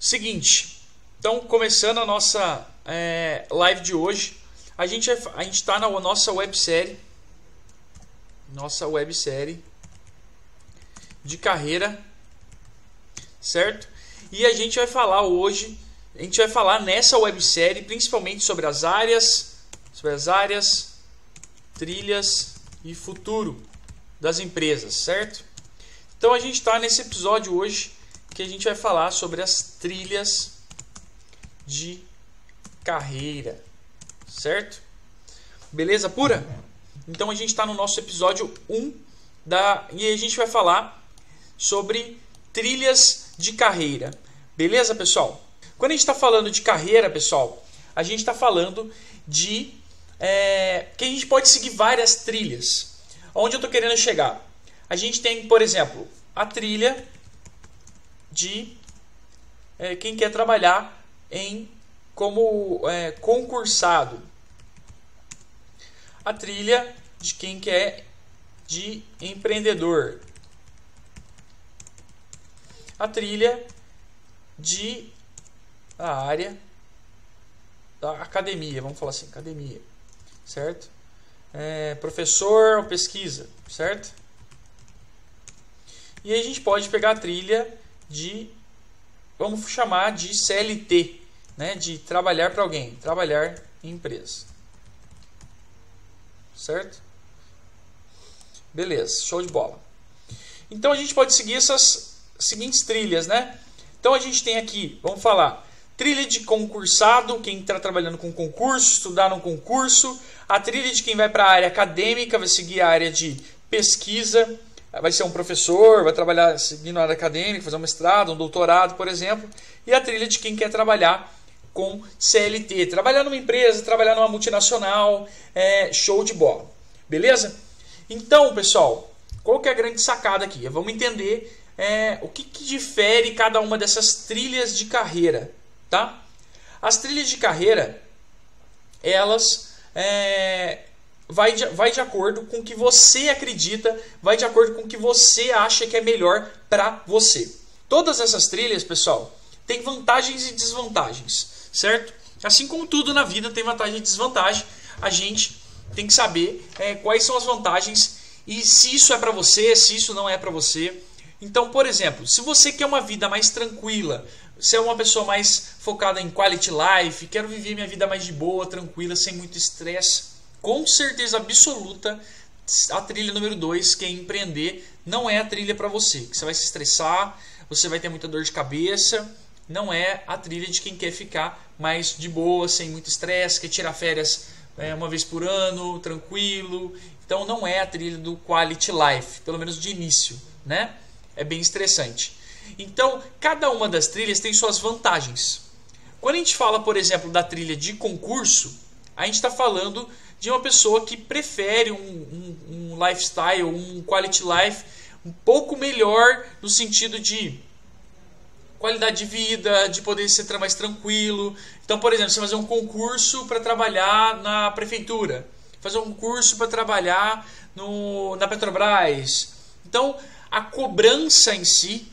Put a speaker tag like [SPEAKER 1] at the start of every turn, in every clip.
[SPEAKER 1] Seguinte, então começando a nossa live de hoje, a gente está na nossa websérie de carreira, certo? E a gente vai falar hoje, nessa websérie principalmente sobre as áreas, trilhas e futuro das empresas, certo? Então a gente está nesse episódio hoje que a gente vai falar sobre as trilhas de carreira, certo? Beleza pura? Então a gente está no nosso episódio 1 e a gente vai falar sobre trilhas de carreira. Beleza, pessoal? Quando a gente está falando de carreira, pessoal, a gente está falando de que a gente pode seguir várias trilhas. Onde eu estou querendo chegar? A gente tem, por exemplo, a trilha de quem quer trabalhar como concursado. A trilha de quem quer de empreendedor. A trilha a área da academia, vamos falar assim, academia, certo? Professor ou pesquisa, certo? E aí a gente pode pegar a trilha vamos chamar de CLT, né? De trabalhar para alguém, trabalhar em empresa, certo? Beleza, show de bola. Então a gente pode seguir essas seguintes trilhas, né? Então a gente tem aqui, vamos falar, trilha de concursado, quem está trabalhando com concurso, estudar no concurso. A trilha de quem vai para a área acadêmica, vai seguir a área de pesquisa, vai ser um professor, vai trabalhar seguindo a área acadêmica, fazer um mestrado, um doutorado, por exemplo. E a trilha de quem quer trabalhar com CLT, trabalhar numa empresa, trabalhar numa multinacional, show de bola. Beleza? Então, pessoal, qual que é a grande sacada aqui? Vamos entender o que difere cada uma dessas trilhas de carreira, tá? As trilhas de carreira, elas vai de acordo com o que você acredita, vai de acordo com o que você acha que é melhor para você. Todas essas trilhas, pessoal, têm vantagens e desvantagens, certo? Assim como tudo na vida tem vantagem e desvantagem, a gente tem que saber quais são as vantagens e se isso é para você, se isso não é para você. Então, por exemplo, se você quer uma vida mais tranquila, se é uma pessoa mais focada em quality life, quero viver minha vida mais de boa, tranquila, sem muito estresse, com certeza absoluta, a trilha número 2, que é empreender, não é a trilha para você. Você vai se estressar, você vai ter muita dor de cabeça, não é a trilha de quem quer ficar mais de boa, sem muito estresse, quer tirar férias uma vez por ano, tranquilo. Então não é a trilha do quality life, pelo menos de início, né? É bem estressante. Então, cada uma das trilhas tem suas vantagens. Quando a gente fala, por exemplo, da trilha de concurso, a gente está falando de uma pessoa que prefere um lifestyle, um quality life um pouco melhor no sentido de qualidade de vida, de poder ser mais tranquilo. Então, por exemplo, você fazer um concurso para trabalhar na prefeitura, fazer um curso para trabalhar na Petrobras. Então, a cobrança em si,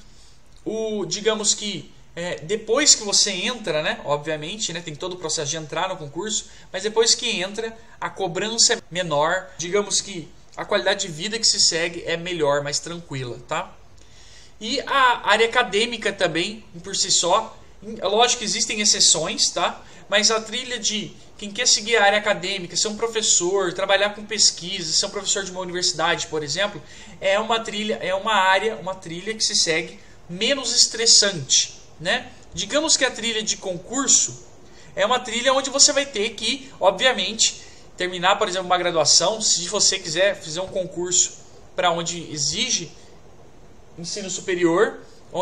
[SPEAKER 1] digamos que depois que você entra, né, obviamente, né, tem todo o processo de entrar no concurso, mas depois que entra, a cobrança é menor, digamos que a qualidade de vida que se segue é melhor, mais tranquila, tá? E a área acadêmica também, por si só, lógico que existem exceções, tá? Mas a trilha de quem quer seguir a área acadêmica, ser um professor, trabalhar com pesquisa, ser um professor de uma universidade, por exemplo, é uma trilha que se segue menos estressante, né? Digamos que a trilha de concurso é uma trilha onde você vai ter que, obviamente, terminar, por exemplo, uma graduação. Se você quiser fazer um concurso para onde exige ensino superior,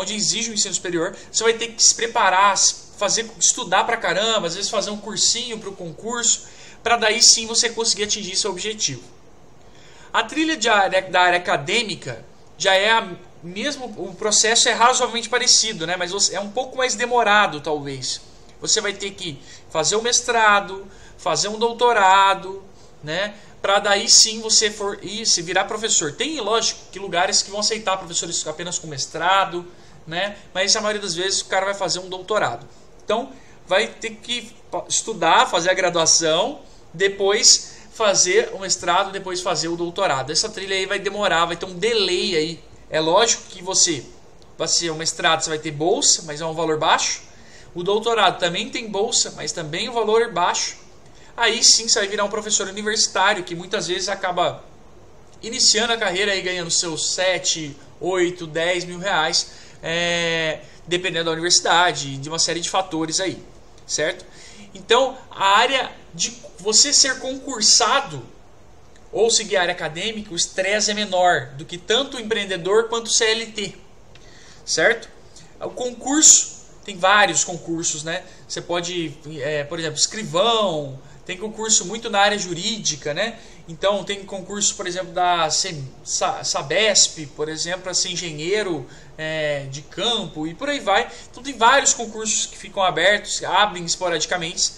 [SPEAKER 1] você vai ter que se preparar, estudar pra caramba, às vezes fazer um cursinho para o concurso, para daí sim você conseguir atingir seu objetivo. A trilha da área acadêmica já mesmo o processo é razoavelmente parecido, né? Mas é um pouco mais demorado, talvez. Você vai ter que fazer um mestrado, fazer um doutorado, né? Para daí sim você se virar professor. Tem, lógico, que lugares que vão aceitar professores apenas com mestrado, né? Mas a maioria das vezes o cara vai fazer um doutorado. Então vai ter que estudar, fazer a graduação, depois fazer o mestrado, depois fazer o doutorado. Essa trilha aí vai demorar, vai ter um delay aí. É lógico que você vai ser o mestrado, você vai ter bolsa, mas é um valor baixo. O doutorado também tem bolsa, mas também um valor baixo. Aí sim você vai virar um professor universitário, que muitas vezes acaba iniciando a carreira e ganhando seus 7, 8, 10 mil reais, dependendo da universidade, de uma série de fatores aí, certo? Então, a área de você ser concursado ou seguir a área acadêmica, o estresse é menor do que tanto o empreendedor quanto o CLT, certo? O concurso, tem vários concursos, né? Você pode, por exemplo, escrivão, tem concurso muito na área jurídica, né? Então tem concurso, por exemplo, da Sabesp, por exemplo, para ser engenheiro de campo e por aí vai. Então tem vários concursos que ficam abertos, abrem esporadicamente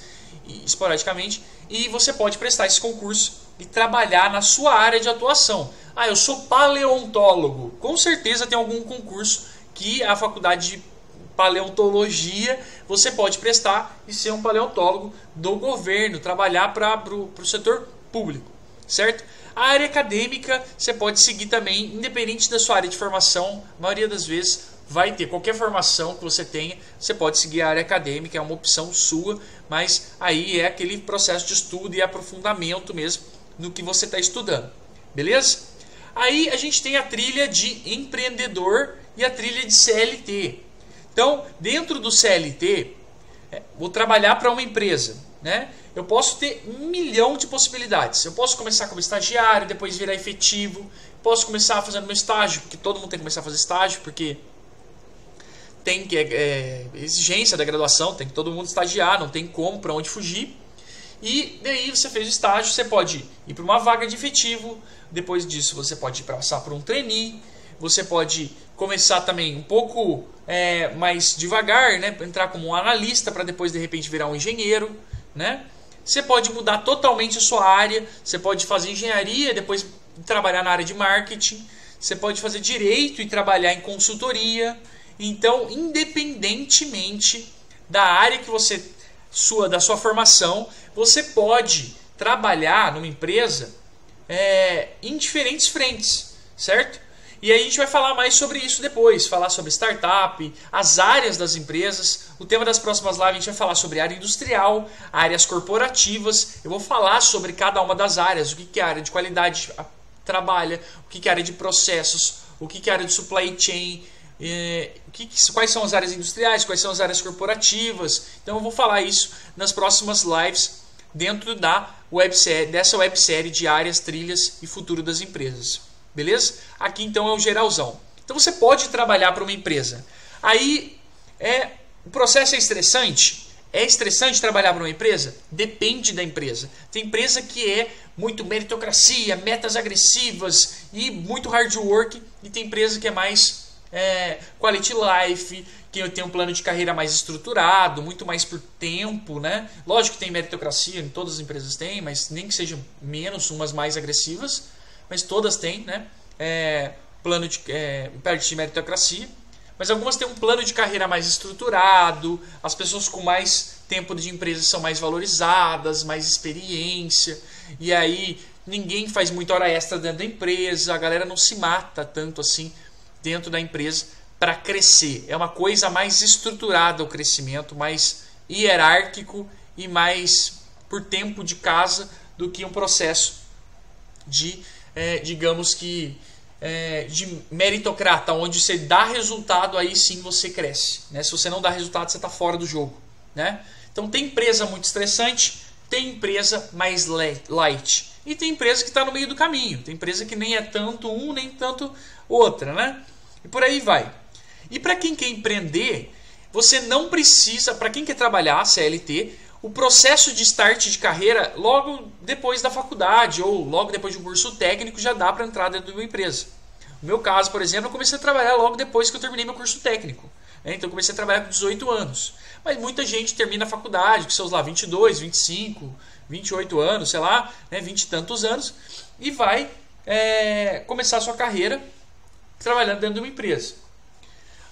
[SPEAKER 1] e você pode prestar esse concurso e trabalhar na sua área de atuação. Ah, eu sou paleontólogo. Com certeza tem algum concurso que a faculdade de paleontologia você pode prestar e ser um paleontólogo do governo, trabalhar para o setor público, certo? A área acadêmica você pode seguir também, independente da sua área de formação, a maioria das vezes vai ter qualquer formação que você tenha, você pode seguir a área acadêmica, é uma opção sua, mas aí é aquele processo de estudo e aprofundamento mesmo no que você está estudando, beleza? Aí a gente tem a trilha de empreendedor e a trilha de CLT. Então, dentro do CLT, vou trabalhar para uma empresa, né? Eu posso ter 1 milhão de possibilidades. Eu posso começar como estagiário, depois virar efetivo. Posso começar fazendo meu estágio, porque todo mundo tem que começar a fazer estágio, porque tem que exigência da graduação, tem que todo mundo estagiar, não tem como, para onde fugir. E daí você fez o estágio, você pode ir para uma vaga de efetivo, depois disso você pode passar por um trainee, você pode começar também um pouco mais devagar, né? Entrar como um analista para depois de repente virar um engenheiro, né? Você pode mudar totalmente a sua área, você pode fazer engenharia, depois trabalhar na área de marketing, você pode fazer direito e trabalhar em consultoria. Então, independentemente da área que você da sua formação, você pode trabalhar numa empresa em diferentes frentes, certo? E aí a gente vai falar mais sobre isso depois, falar sobre startup, as áreas das empresas. O tema das próximas lives a gente vai falar sobre área industrial, áreas corporativas. Eu vou falar sobre cada uma das áreas, o que a área de qualidade trabalha, o que a área de processos, o que a área de supply chain, quais são as áreas industriais, quais são as áreas corporativas. Então eu vou falar isso nas próximas lives dentro dessa websérie de áreas, trilhas e futuro das empresas. Beleza? Aqui então é o geralzão. Então você pode trabalhar para uma empresa. Aí o processo é estressante? É estressante trabalhar para uma empresa? Depende da empresa. Tem empresa que é muito meritocracia, metas agressivas e muito hard work. E tem empresa que é mais quality life, que tem um plano de carreira mais estruturado, muito mais por tempo, né? Lógico que tem meritocracia, em todas as empresas tem, mas nem que sejam menos, umas mais agressivas. Mas todas têm, né? Plano de meritocracia. Mas algumas têm um plano de carreira mais estruturado. As pessoas com mais tempo de empresa são mais valorizadas, mais experiência. E aí ninguém faz muita hora extra dentro da empresa. A galera não se mata tanto assim dentro da empresa para crescer. É uma coisa mais estruturada o crescimento, mais hierárquico e mais por tempo de casa do que um processo de digamos que de meritocrata, onde você dá resultado, aí sim você cresce, né? Se você não dá resultado, você está fora do jogo, né? Então tem empresa muito estressante, tem empresa mais light e tem empresa que está no meio do caminho, tem empresa que nem é tanto um nem tanto outra, né? E por aí vai. E para quem quer empreender, você não precisa, para quem quer trabalhar CLT, o processo de start de carreira logo depois da faculdade ou logo depois de um curso técnico já dá para entrar dentro de uma empresa. No meu caso, por exemplo, eu comecei a trabalhar logo depois que eu terminei meu curso técnico. Então eu comecei a trabalhar com 18 anos. Mas muita gente termina a faculdade com seus 22, 25, 28 anos, sei lá, 20 e tantos anos, e vai começar a sua carreira trabalhando dentro de uma empresa.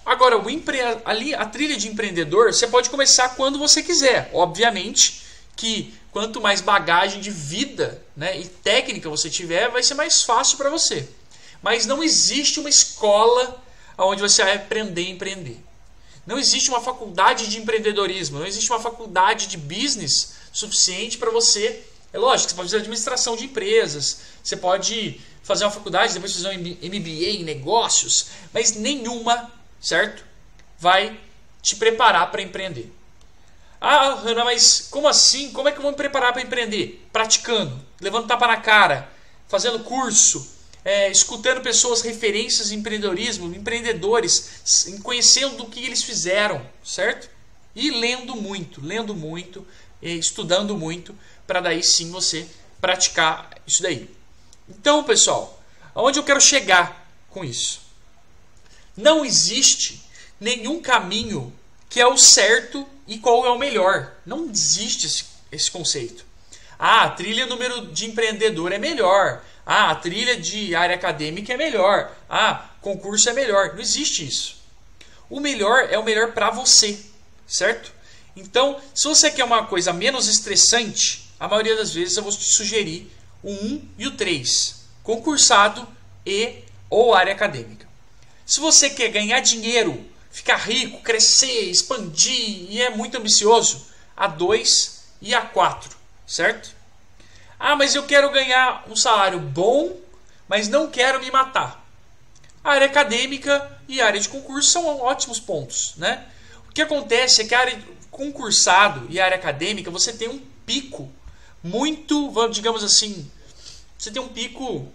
[SPEAKER 1] Agora, ali, a trilha de empreendedor, você pode começar quando você quiser. Obviamente que quanto mais bagagem de vida, né, e técnica você tiver, vai ser mais fácil para você. Mas não existe uma escola onde você vai aprender a empreender. Não existe uma faculdade de empreendedorismo, não existe uma faculdade de business suficiente para você. É lógico, você pode fazer administração de empresas, você pode fazer uma faculdade, depois fazer um MBA em negócios, mas nenhuma, certo, vai te preparar para empreender. Ah, Renan, mas como assim? Como é que eu vou me preparar para empreender? Praticando, levando tapa na cara, fazendo curso, escutando pessoas, referências em empreendedorismo, empreendedores, conhecendo o que eles fizeram, certo? E lendo muito, estudando muito, para daí sim você praticar isso daí. Então, pessoal, aonde eu quero chegar com isso? Não existe nenhum caminho que é o certo e qual é o melhor. Não existe esse conceito. Ah, a trilha número de empreendedor é melhor. Ah, a trilha de área acadêmica é melhor. Ah, concurso é melhor. Não existe isso. O melhor é o melhor para você, certo? Então, se você quer uma coisa menos estressante, a maioria das vezes eu vou te sugerir o 1 e o 3. Concursado e ou área acadêmica. Se você quer ganhar dinheiro, ficar rico, crescer, expandir e é muito ambicioso, a 2 e a 4, certo? Ah, mas eu quero ganhar um salário bom, mas não quero me matar. A área acadêmica e a área de concurso são ótimos pontos, né? O que acontece é que a área de concursado e a área acadêmica, você tem um pico muito, digamos assim, você tem um pico,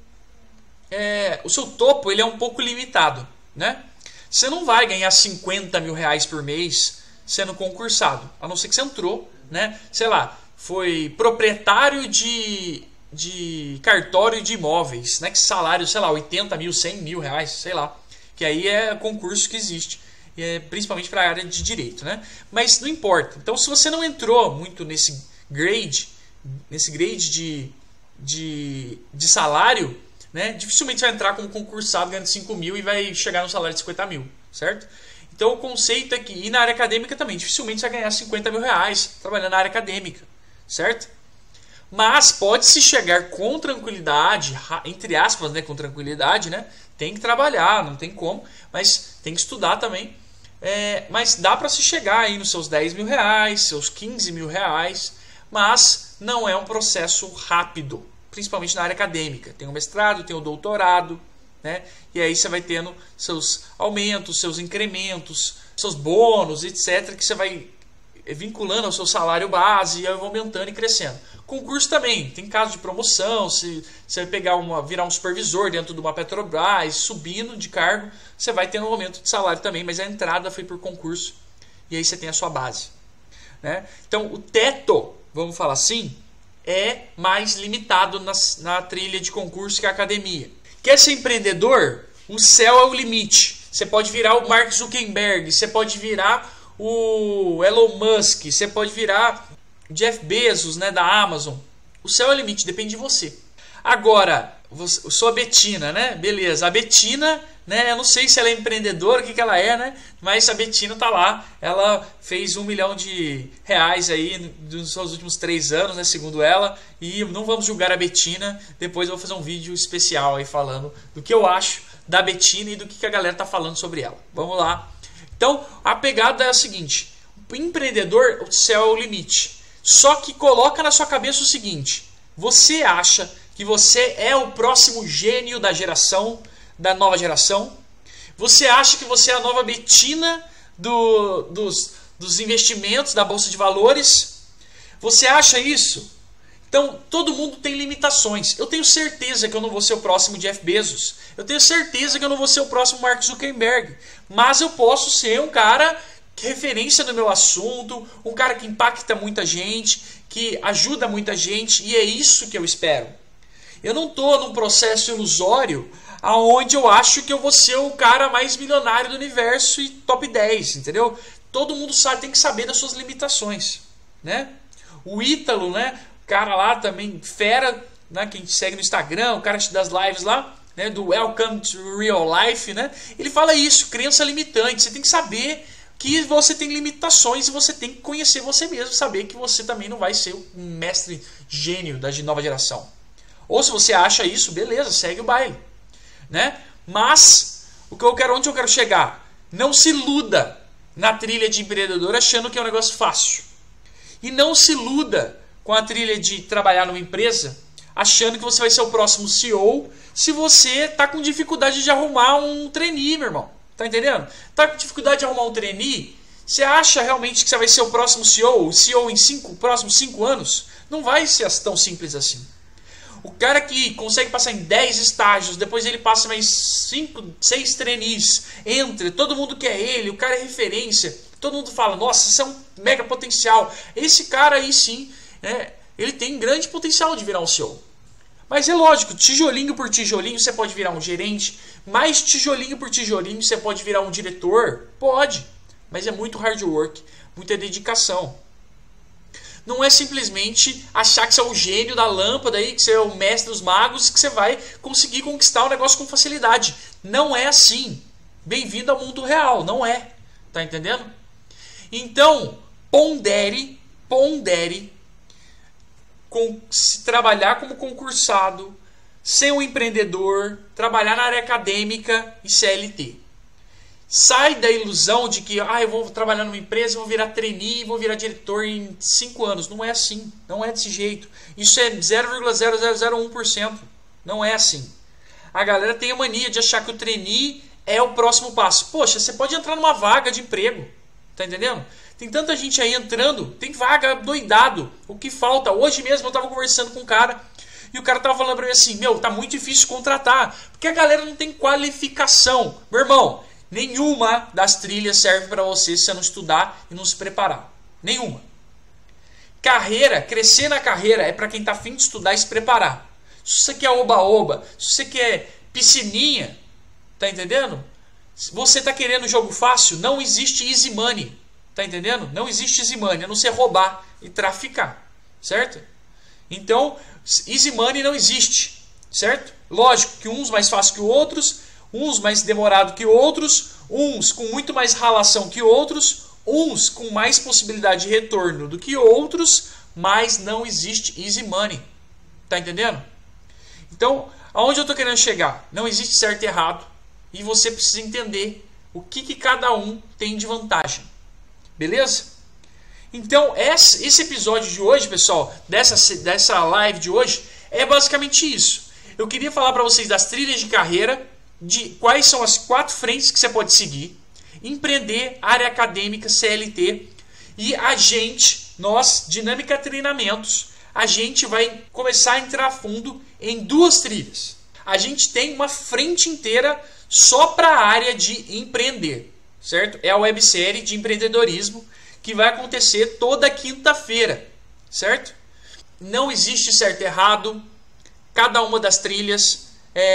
[SPEAKER 1] o seu topo ele é um pouco limitado, né? Você não vai ganhar 50 mil reais por mês sendo concursado, a não ser que você entrou, né? Sei lá, foi proprietário de cartório de imóveis, né? Que salário, sei lá, 80 mil, 100 mil reais, sei lá, que aí é concurso que existe, principalmente para a área de direito, né? Mas não importa. Então, se você não entrou muito nesse grade de salário, né? Dificilmente você vai entrar como concursado ganhando 5 mil e vai chegar no salário de 50 mil, certo? Então o conceito é que, e na área acadêmica também, dificilmente você vai ganhar 50 mil reais trabalhando na área acadêmica, certo? Mas pode-se chegar com tranquilidade, entre aspas, né, com tranquilidade, né? Tem que trabalhar, não tem como, mas tem que estudar também. Mas dá para se chegar aí nos seus 10 mil reais, seus 15 mil reais, mas não é um processo rápido, principalmente na área acadêmica. Tem o mestrado, tem o doutorado, né? E aí você vai tendo seus aumentos, seus incrementos, seus bônus, etc., que você vai vinculando ao seu salário base e aí vai aumentando e crescendo. Concurso também, tem caso de promoção, se você vai virar um supervisor dentro de uma Petrobras, subindo de cargo, você vai tendo um aumento de salário também, mas a entrada foi por concurso e aí você tem a sua base, né? Então o teto, vamos falar assim, é mais limitado na trilha de concurso que a academia. Quer ser empreendedor? O céu é o limite. Você pode virar o Mark Zuckerberg, você pode virar o Elon Musk, você pode virar o Jeff Bezos, né, da Amazon. O céu é o limite, depende de você. Agora, eu sou a Betina, né? Beleza, a Betina, né? Eu não sei se ela é empreendedora, o que ela é, né? Mas a Betina tá lá, ela fez R$1 milhão aí nos seus últimos 3 anos, né? Segundo ela, e não vamos julgar a Betina. Depois eu vou fazer um vídeo especial aí falando do que eu acho da Betina e do que a galera tá falando sobre ela. Vamos lá. Então, a pegada é a seguinte: o empreendedor, o céu é o limite. Só que coloca na sua cabeça o seguinte: você acha que você é o próximo gênio da nova geração? Você acha que você é a nova Betina dos investimentos, da Bolsa de Valores? Você acha isso? Então, todo mundo tem limitações. Eu tenho certeza que eu não vou ser o próximo Jeff Bezos. Eu tenho certeza que eu não vou ser o próximo Mark Zuckerberg. Mas eu posso ser um cara que referência no meu assunto, um cara que impacta muita gente, que ajuda muita gente, e é isso que eu espero. Eu não estou num processo ilusório aonde eu acho que eu vou ser o cara mais milionário do universo e top 10, entendeu? Todo mundo tem que saber das suas limitações, né? O Ítalo, né? O cara lá também, fera, né? Que a gente segue no Instagram, o cara das lives lá, né, do Welcome to Real Life, né, ele fala isso, crença limitante. Você tem que saber que você tem limitações e você tem que conhecer você mesmo, saber que você também não vai ser um mestre gênio da nova geração. Ou se você acha isso, beleza, segue o baile, né? Mas onde eu quero chegar? Não se iluda na trilha de empreendedor achando que é um negócio fácil. E não se iluda com a trilha de trabalhar numa empresa achando que você vai ser o próximo CEO se você está com dificuldade de arrumar um trainee, meu irmão. Tá entendendo? Tá com dificuldade de arrumar um trainee? Você acha realmente que você vai ser o próximo CEO? O CEO em próximos 5 anos? Não vai ser tão simples assim. O cara que consegue passar em 10 estágios, depois ele passa mais 5, 6 trainees, entra, todo mundo quer ele, o cara é referência, todo mundo fala, nossa, isso é um mega potencial. Esse cara aí sim, ele tem grande potencial de virar um CEO. Mas é lógico, tijolinho por tijolinho você pode virar um gerente, mais tijolinho por tijolinho você pode virar um diretor? Pode, mas é muito hard work, muita dedicação. Não é simplesmente achar que você é o gênio da lâmpada, aí, que você é o mestre dos magos, que você vai conseguir conquistar o negócio com facilidade. Não é assim. Bem-vindo ao mundo real, não é. Tá entendendo? Então, pondere se trabalhar como concursado, ser um empreendedor, trabalhar na área acadêmica e CLT. Sai da ilusão de que eu vou trabalhar numa empresa, vou virar trainee, vou virar diretor em 5 anos. Não é assim, não é desse jeito. Isso é 0,0001%. Não é assim. A galera tem a mania de achar que o trainee é o próximo passo. Poxa, você pode entrar numa vaga de emprego. Tá entendendo? Tem tanta gente aí entrando, tem vaga doidado. O que falta? Hoje mesmo eu estava conversando com um cara e o cara estava falando para mim assim, tá muito difícil contratar, porque a galera não tem qualificação. Meu irmão, nenhuma das trilhas serve para você se você não estudar e não se preparar. Nenhuma. Carreira, crescer na carreira é para quem está afim de estudar e se preparar. Se você quer oba-oba, se você quer piscininha, tá entendendo? Se você está querendo jogo fácil, não existe easy money. Tá entendendo? Não existe easy money, a não ser roubar e traficar, certo? Então, easy money não existe, certo? Lógico que uns mais fácil que outros, uns mais demorado que outros, uns com muito mais ralação que outros, uns com mais possibilidade de retorno do que outros, mas não existe easy money. Tá entendendo? Então, aonde eu estou querendo chegar? Não existe certo e errado e você precisa entender o que cada um tem de vantagem. Beleza? Então, esse episódio de hoje, pessoal, dessa live de hoje, é basicamente isso. Eu queria falar para vocês das trilhas de carreira, de quais são as 4 frentes que você pode seguir, empreender, área acadêmica, CLT, e nós, Dinâmica Treinamentos, a gente vai começar a entrar a fundo em 2 trilhas. A gente tem uma frente inteira só para a área de empreender. Certo? É a websérie de empreendedorismo que vai acontecer toda quinta-feira, certo? Não existe certo e errado, cada uma das trilhas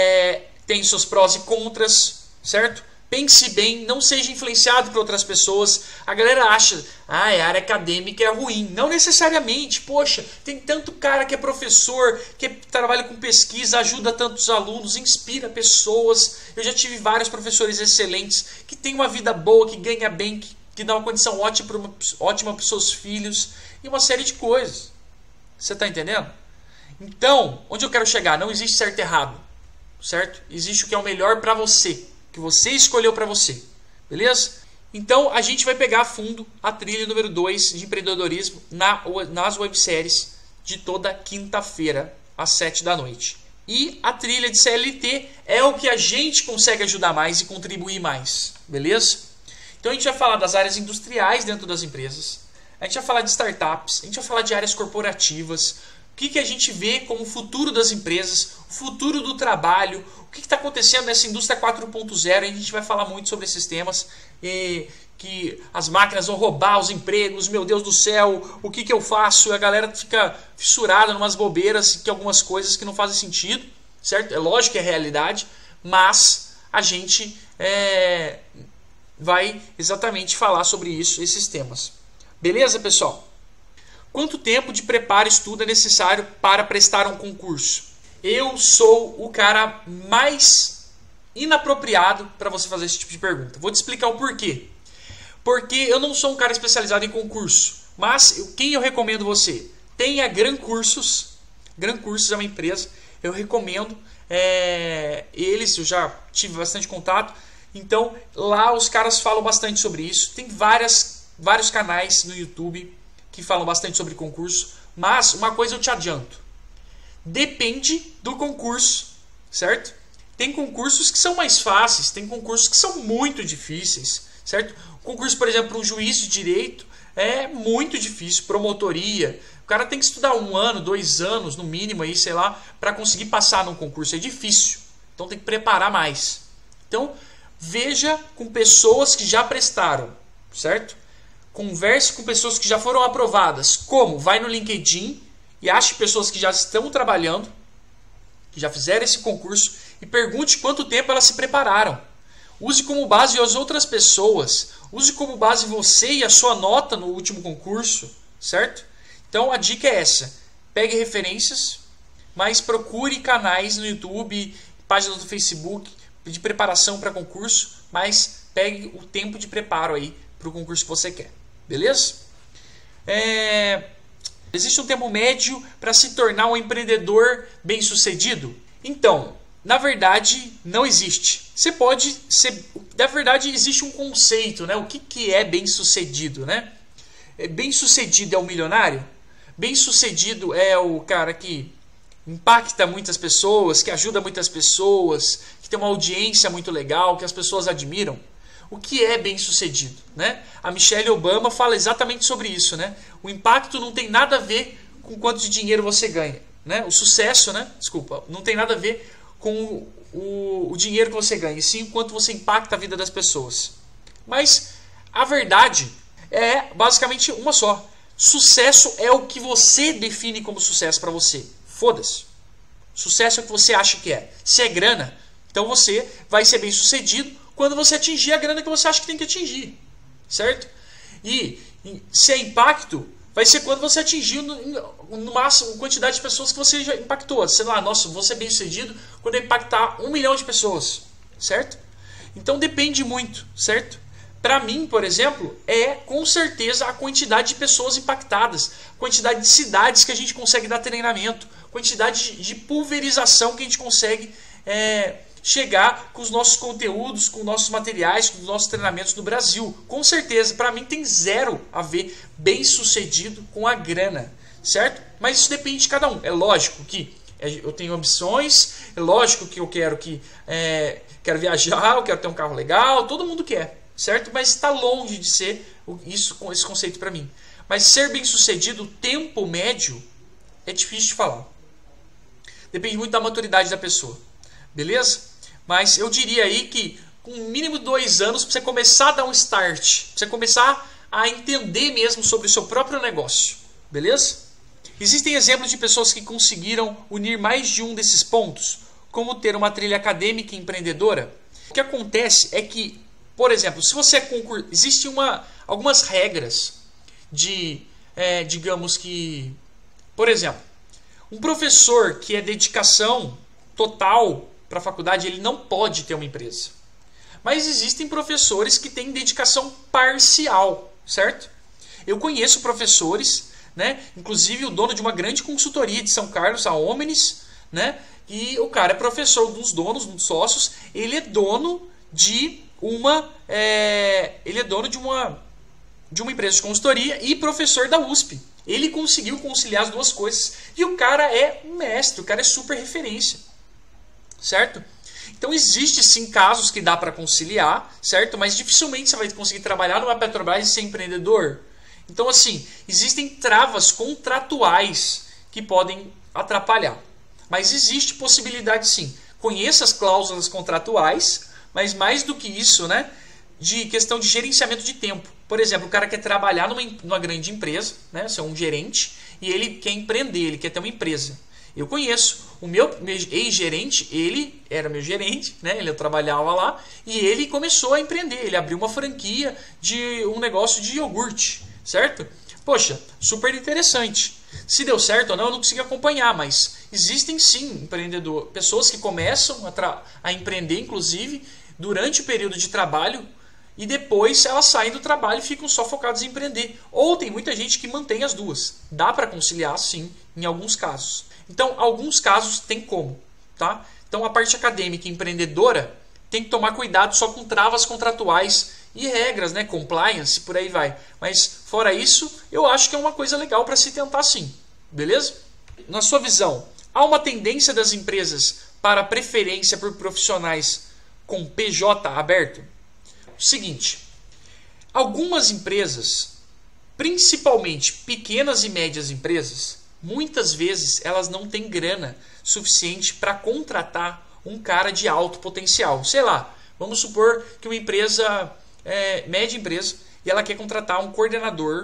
[SPEAKER 1] tem seus prós e contras, certo? Pense bem, não seja influenciado por outras pessoas. A galera acha, a área acadêmica é ruim. Não necessariamente, poxa, tem tanto cara que é professor, que trabalha com pesquisa, ajuda tantos alunos, inspira pessoas. Eu já tive vários professores excelentes, que têm uma vida boa, que ganha bem, que dá uma condição ótima para os seus filhos, e uma série de coisas. Você está entendendo? Então, onde eu quero chegar? Não existe certo e errado, certo? Existe o que é o melhor para você, que você escolheu para você, beleza? Então a gente vai pegar a fundo a trilha número 2 de empreendedorismo nas webséries de toda quinta-feira às 7 da noite. E a trilha de CLT é o que a gente consegue ajudar mais e contribuir mais, beleza? Então a gente vai falar das áreas industriais dentro das empresas, a gente vai falar de startups, a gente vai falar de áreas corporativas, o que a gente vê como o futuro das empresas, o futuro do trabalho, o que está acontecendo nessa indústria 4.0. A gente vai falar muito sobre esses temas, que as máquinas vão roubar os empregos, meu Deus do céu, o que eu faço? A galera fica fissurada em umas bobeiras, que algumas coisas que não fazem sentido, certo? É lógico que é realidade, mas a gente vai exatamente falar sobre isso, esses temas. Beleza, pessoal? Quanto tempo de preparo e estudo é necessário para prestar um concurso? eu sou o cara mais inapropriado para você fazer esse tipo de pergunta. Vou te explicar o porquê. Porque eu não sou um cara especializado em concurso, mas quem eu recomendo você? Tem a Gran Cursos. Gran Cursos é uma empresa, eu recomendo. Eles, eu já tive bastante contato. Então, lá os caras falam bastante sobre isso. Tem vários canais no YouTube que falam bastante sobre concurso. Mas, uma coisa eu te adianto. Depende do concurso, certo? Tem concursos que são mais fáceis, tem concursos que são muito difíceis, certo? Concurso, por exemplo, para um juiz de direito é muito difícil, promotoria. O cara tem que estudar 1 ano, 2 anos, no mínimo, aí, sei lá, para conseguir passar num concurso. É difícil, então tem que preparar mais. Então, veja com pessoas que já prestaram, certo? Converse com pessoas que já foram aprovadas. Como? Vai no LinkedIn e ache pessoas que já estão trabalhando, que já fizeram esse concurso, e pergunte quanto tempo elas se prepararam. Use como base as outras pessoas. Use como base você e a sua nota no último concurso, certo? Então a dica é essa. Pegue referências, mas procure canais no YouTube, páginas do Facebook de preparação para concurso, mas pegue o tempo de preparo aí para o concurso que você quer. Beleza? Existe um tempo médio para se tornar um empreendedor bem-sucedido? Então, na verdade, não existe. Você pode ser... Na verdade, existe um conceito, né? O que é bem-sucedido, né? Bem-sucedido é o milionário? Bem-sucedido é o cara que impacta muitas pessoas, que ajuda muitas pessoas, que tem uma audiência muito legal, que as pessoas admiram? O que é bem-sucedido, né? A Michelle Obama fala exatamente sobre isso, né? O impacto não tem nada a ver com quanto de dinheiro você ganha, né? O sucesso, né? Desculpa, não tem nada a ver com o dinheiro que você ganha, e sim o quanto você impacta a vida das pessoas. Mas a verdade é basicamente uma só. Sucesso é o que você define como sucesso para você. Foda-se. Sucesso é o que você acha que é. Se é grana, então você vai ser bem-sucedido quando você atingir a grana que você acha que tem que atingir, certo? E se é impacto, vai ser quando você atingir no máximo a quantidade de pessoas que você já impactou. Sei lá, nossa, vou ser bem sucedido quando eu impactar 1 milhão de pessoas, certo? Então depende muito, certo? Para mim, por exemplo, é com certeza a quantidade de pessoas impactadas, quantidade de cidades que a gente consegue dar treinamento, quantidade de pulverização que a gente consegue chegar com os nossos conteúdos, com os nossos materiais, com os nossos treinamentos no Brasil. Com certeza, para mim tem zero a ver bem sucedido com a grana, certo? Mas isso depende de cada um. É lógico que eu tenho ambições, é lógico que eu quero quero viajar, eu quero ter um carro legal, todo mundo quer, certo? Mas está longe de ser esse conceito para mim. Mas ser bem sucedido, o tempo médio, é difícil de falar. Depende muito da maturidade da pessoa. Beleza? Mas eu diria aí que com um mínimo de 2 anos para você começar a dar um start, para você começar a entender mesmo sobre o seu próprio negócio. Beleza? Existem exemplos de pessoas que conseguiram unir mais de um desses pontos, como ter uma trilha acadêmica e empreendedora. O que acontece é que, por exemplo, se você existem algumas regras de, digamos que, por exemplo, um professor que é dedicação total para a faculdade, ele não pode ter uma empresa. Mas existem professores que têm dedicação parcial, certo? Eu conheço professores, né? Inclusive o dono de uma grande consultoria de São Carlos, a Omnis, né? E o cara é professor dos donos, dos sócios, ele é dono de uma empresa de consultoria e professor da USP. Ele conseguiu conciliar as duas coisas. E o cara é um mestre, o cara é super referência. Certo? Então existe sim casos que dá para conciliar, certo? Mas dificilmente você vai conseguir trabalhar numa Petrobras e ser empreendedor. Então assim, existem travas contratuais que podem atrapalhar. Mas existe possibilidade sim. Conheça as cláusulas contratuais, mas mais do que isso, né? De questão de gerenciamento de tempo. Por exemplo, o cara quer trabalhar numa grande empresa, né? Ser um gerente, e ele quer empreender, ele quer ter uma empresa. Eu conheço. O meu ex-gerente, ele era meu gerente, né? Ele trabalhava lá e ele começou a empreender. Ele abriu uma franquia de um negócio de iogurte, certo? Poxa, super interessante. Se deu certo ou não, eu não consegui acompanhar, mas Existem sim pessoas que começam a empreender, inclusive, durante o período de trabalho, e depois elas saem do trabalho e ficam só focadas em empreender. Ou tem muita gente que mantém as duas. Dá para conciliar sim, em alguns casos. Então, alguns casos tem como, tá? Então, a parte acadêmica e empreendedora tem que tomar cuidado só com travas contratuais e regras, né? Compliance, por aí vai. Mas, fora isso, eu acho que é uma coisa legal para se tentar sim. Beleza? Na sua visão, há uma tendência das empresas para preferência por profissionais com PJ aberto? O seguinte, algumas empresas, principalmente pequenas e médias empresas, muitas vezes elas não têm grana suficiente para contratar um cara de alto potencial. Sei lá, vamos supor que uma empresa, média empresa, e ela quer contratar um coordenador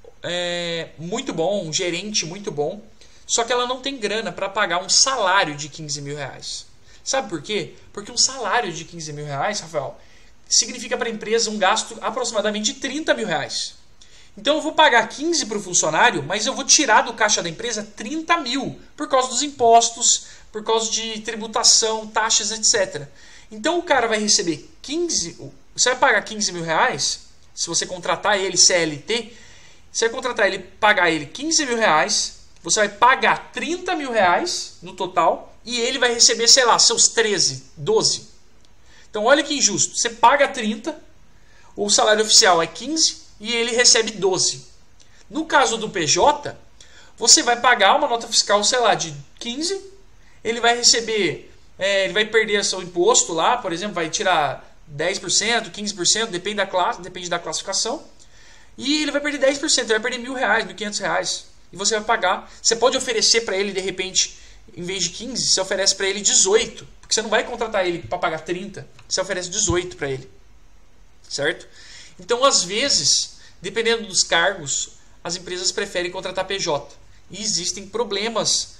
[SPEAKER 1] muito bom, um gerente muito bom, só que ela não tem grana para pagar um salário de 15 mil reais. Sabe por quê? Porque um salário de 15 mil reais, Rafael, significa para a empresa um gasto aproximadamente de 30 mil reais. Então eu vou pagar 15 para o funcionário, mas eu vou tirar do caixa da empresa 30 mil, por causa dos impostos, por causa de tributação, taxas, etc. Então o cara vai receber 15, você vai pagar 15 mil reais, se você contratar ele CLT, você vai contratar ele, pagar ele 15 mil reais, você vai pagar 30 mil reais no total, e ele vai receber, sei lá, seus 13, 12. Então olha que injusto, você paga 30, o salário oficial é 15 e ele recebe 12. No caso do PJ, você vai pagar uma nota fiscal, sei lá, de 15, ele vai receber, ele vai perder seu imposto lá, por exemplo, vai tirar 10%, 15%, depende da classe, depende da classificação, e ele vai perder 10%, ele vai perder R$1.000, R$1.500, e você vai pagar. Você pode oferecer para ele, de repente, em vez de 15, você oferece para ele 18, porque você não vai contratar ele para pagar 30, você oferece 18 para ele, certo? Então, às vezes, dependendo dos cargos, as empresas preferem contratar PJ. E existem problemas,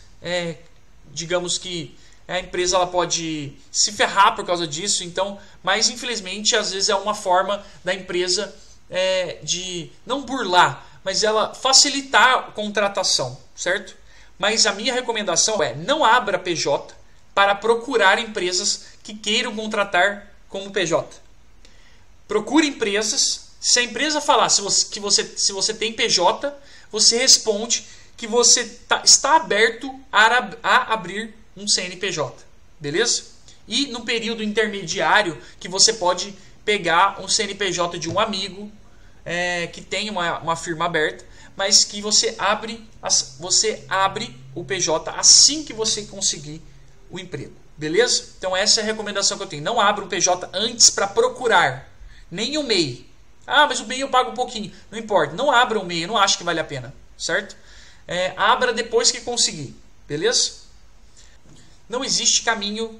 [SPEAKER 1] digamos que a empresa ela pode se ferrar por causa disso, então, mas infelizmente, às vezes é uma forma da empresa de não burlar, mas ela facilitar a contratação, certo? Mas a minha recomendação é não abra PJ para procurar empresas que queiram contratar como PJ. Procure empresas. Se a empresa falar se você tem PJ, você responde que você está aberto a abrir um CNPJ. Beleza? E no período intermediário que você pode pegar um CNPJ de um amigo que tem uma firma aberta, mas que você abre o PJ assim que você conseguir o emprego. Beleza? Então essa é a recomendação que eu tenho. Não abra o PJ antes para procurar. Nem o MEI. Ah, mas o MEI eu pago um pouquinho. Não importa. Não abra o MEI. Eu não acho que vale a pena. Certo? Abra depois que conseguir. Beleza? Não existe caminho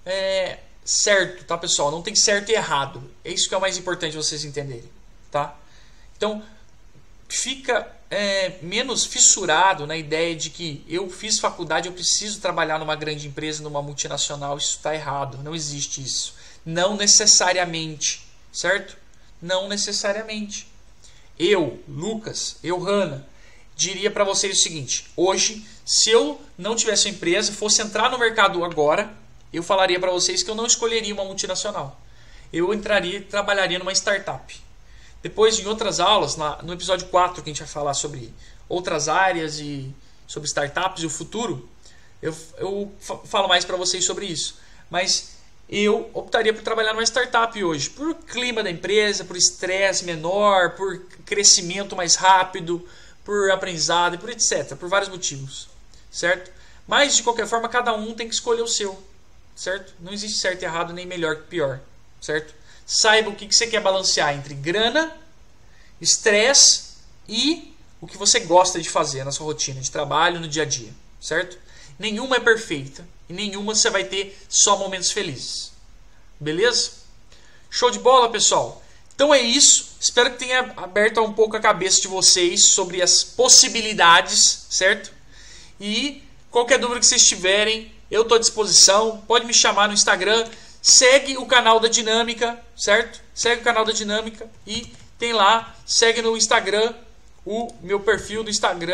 [SPEAKER 1] certo, tá, pessoal? Não tem certo e errado. É isso que é o mais importante vocês entenderem. Tá? Então, fica menos fissurado na ideia de que eu fiz faculdade, eu preciso trabalhar numa grande empresa, numa multinacional. Isso está errado. Não existe isso. Não necessariamente. Certo? Não necessariamente. Eu, Lucas, Hanna, diria para vocês o seguinte: hoje, se eu não tivesse uma empresa, fosse entrar no mercado agora, eu falaria para vocês que eu não escolheria uma multinacional. Eu entraria e trabalharia numa startup. Depois, em outras aulas, no episódio 4, que a gente vai falar sobre outras áreas e sobre startups e o futuro, eu falo mais para vocês sobre isso. Mas eu optaria por trabalhar numa startup hoje, por clima da empresa, por estresse menor, por crescimento mais rápido, por aprendizado e por etc. Por vários motivos, certo? Mas, de qualquer forma, cada um tem que escolher o seu, certo? Não existe certo e errado, nem melhor que pior, certo? Saiba o que você quer balancear entre grana, estresse e o que você gosta de fazer na sua rotina de trabalho, no dia a dia, certo? Nenhuma é perfeita e nenhuma você vai ter só momentos felizes. Beleza? Show de bola, pessoal? Então é isso. Espero que tenha aberto um pouco a cabeça de vocês sobre as possibilidades, certo? E qualquer dúvida que vocês tiverem, eu estou à disposição. Pode me chamar no Instagram. Segue o canal da Dinâmica, certo? Segue o canal da Dinâmica e tem lá, segue no Instagram, o meu perfil do Instagram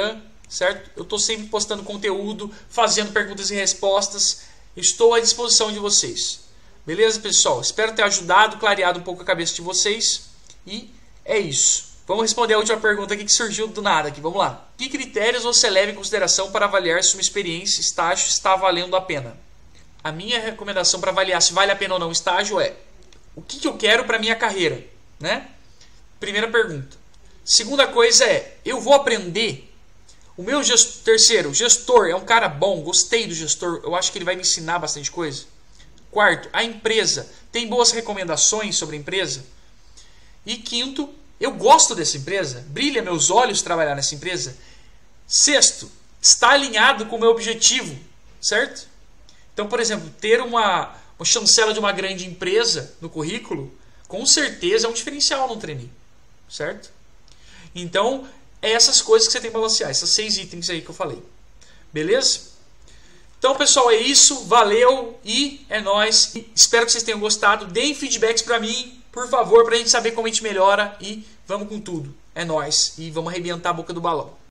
[SPEAKER 1] certo? Eu estou sempre postando conteúdo, fazendo perguntas e respostas. Estou à disposição de vocês. Beleza, pessoal? Espero ter ajudado, clareado um pouco a cabeça de vocês. E é isso. Vamos responder a última pergunta aqui que surgiu do nada. Aqui. Vamos lá. Que critérios você leva em consideração para avaliar se uma experiência, estágio, está valendo a pena? A minha recomendação para avaliar se vale a pena ou não o estágio é: o que eu quero para a minha carreira? Né? Primeira pergunta. Segunda coisa é: eu vou aprender? O meu terceiro, o gestor é um cara bom, gostei do gestor, eu acho que ele vai me ensinar bastante coisa. Quarto, a empresa tem boas recomendações sobre a empresa? E quinto, eu gosto dessa empresa? Brilha meus olhos trabalhar nessa empresa? Sexto, está alinhado com o meu objetivo, certo? Então, por exemplo, ter uma chancela de uma grande empresa no currículo, com certeza é um diferencial no trainee, certo? Então, é essas coisas que você tem que balancear, esses 6 itens aí que eu falei. Beleza? Então, pessoal, é isso. Valeu e é nóis. Espero que vocês tenham gostado. Deem feedbacks pra mim, por favor, pra gente saber como a gente melhora. E vamos com tudo. É nóis. E vamos arrebentar a boca do balão.